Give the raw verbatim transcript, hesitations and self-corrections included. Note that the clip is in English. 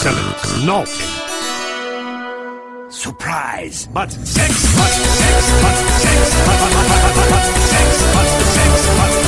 Excellent. Not. Surprise. But sex, but sex, but sex, but, but, but, but, but, but, sex, but sex, but